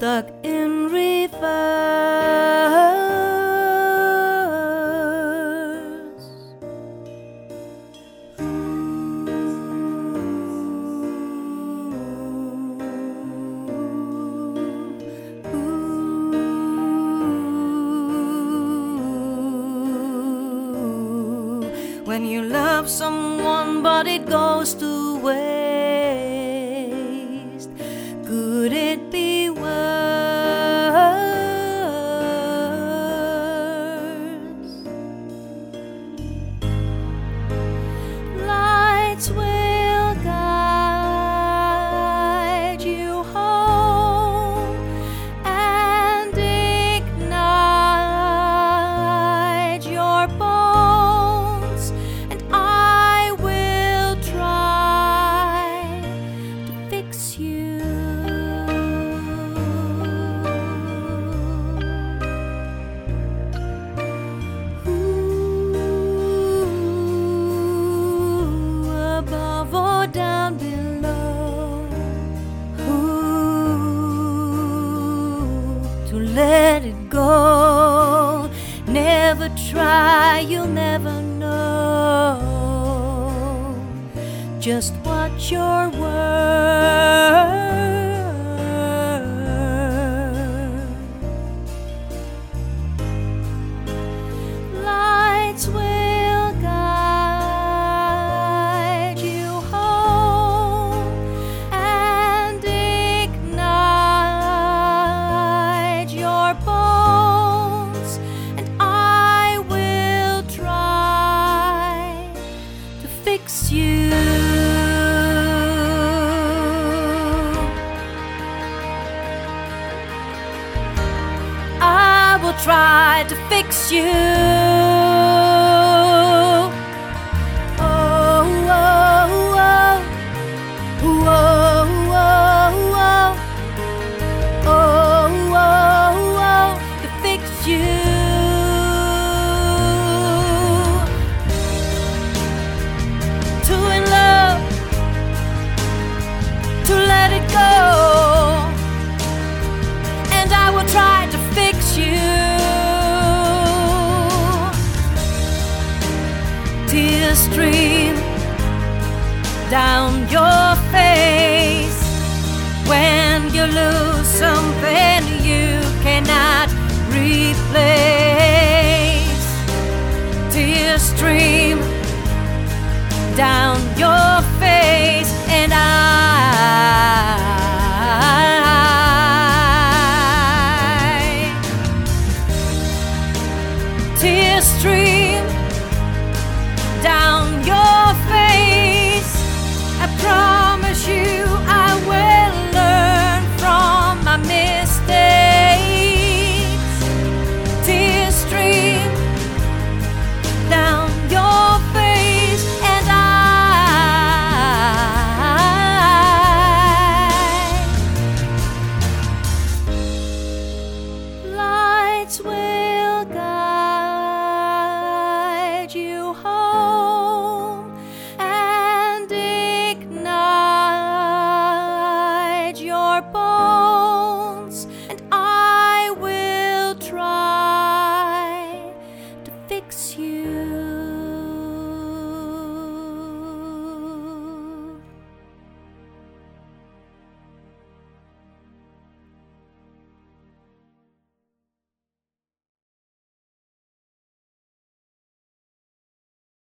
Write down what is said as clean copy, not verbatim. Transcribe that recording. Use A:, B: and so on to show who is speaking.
A: stuck in reverse. When you love someone but it goes to waste, could it be worse? Lights will guide you home and ignite your bones, and I will try to fix you. Above or down below, to let it go. Never try, you'll never know just what you're worth. Lights will guide you home and ignite your bones, and I will try to fix you. I will try to fix you. Oh, oh, oh, oh, oh, oh, oh, to fix you. Too in love to let it go, and I will try to fix you. Tears stream down your face when you lose something you cannot replace. Tears stream down your